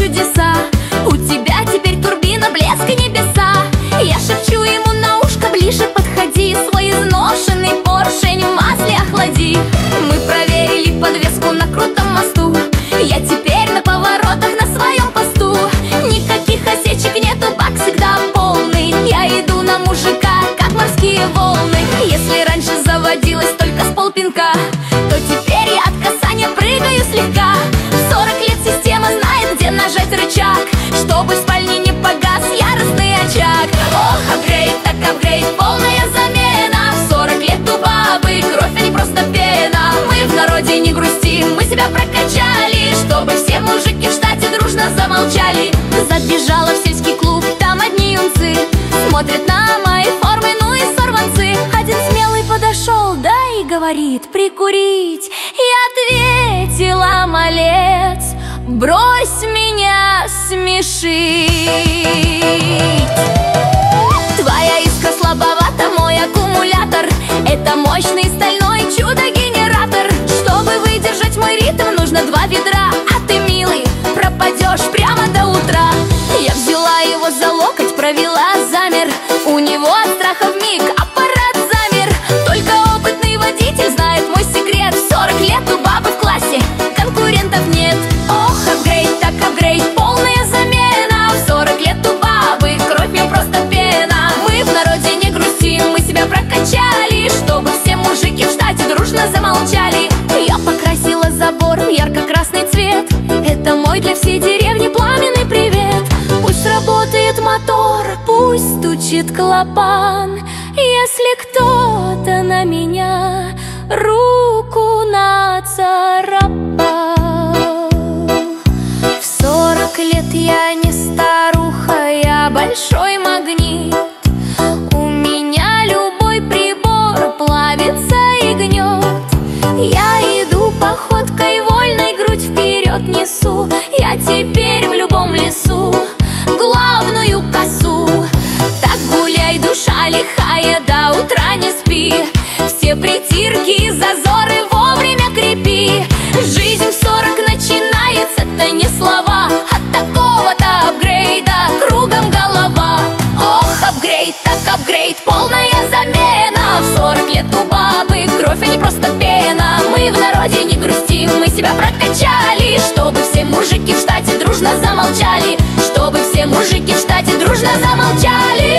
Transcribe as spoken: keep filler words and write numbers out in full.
чудеса. У тебя теперь турбина, блеск и небеса. Я шепчу ему на ушко: ближе подходи, свой изношенный поршень в масле охлади. Мы проверили подвеску на крутом мосту, я теперь на поворотах на своем посту. Никаких осечек нету, бак всегда полный. Я иду на мужика, как морские волны. Если раньше заводилась только с полпинка, то теперь я от касания прыгаю слегка. В сорок лет система знает, где нажать рычаг, чтобы в спальне не погас яростный очаг. Ох, апгрейд, так апгрейд, полная замена. В сорок лет у бабы кровь, а не просто пена. Мы в народе не грустим, мы себя прокачали, чтобы все мужики в штате дружно замолчали. Забежала в сельский клуб, там одни юнцы смотрят на мои формы, ну и сорванцы. Один смелый подошел, да и говорит: прикурить. Я ответила: малец, брось меня смешить. Твоя искра слабовата, мой аккумулятор — это мощный стальной чудо-генератор. Чтобы выдержать мой ритм, нужно два ведра, а ты, милый, пропадешь прямо до утра. Я взяла его за локоть, провела замер, у него от страха вмиг аппарат замер. Только опытный водитель знает мой секрет. В сорок лет у бабы в классе конкурентов нет. Ох, апгрейд, так апгрейд, полная замена. В сорок лет у бабы кровь, мне просто пена. Мы в народе не грустим, мы себя прокачали, чтобы все мужики в штате дружно замолчали. Я покрасила забор в ярко-красный цвет, это мой для всей деревни пламенный привет. Пусть работает мотор, пусть стучит клапан, если кто-то на меня руку нацарапал. В сорок лет я не старуха, я большой магнит. У меня любой прибор плавится и гнет. Я иду походкой вольной, грудь вперед несу. Я теперь в любом лесу главную косу. Так гуляй, душа лихая, до утра не спи. Все притирки и зазоры вовремя крепи. Жизнь в сорок начинается, это не слова. От такого-то апгрейда кругом голова. Ох, апгрейд, так апгрейд, полная замена. В сорок лет у бабы кровь, а не просто пена. Мы в народе не грустим, мы себя прокачали, чтобы все мужики в штате дружно замолчали, чтобы все мужики в штате дружно замолчали.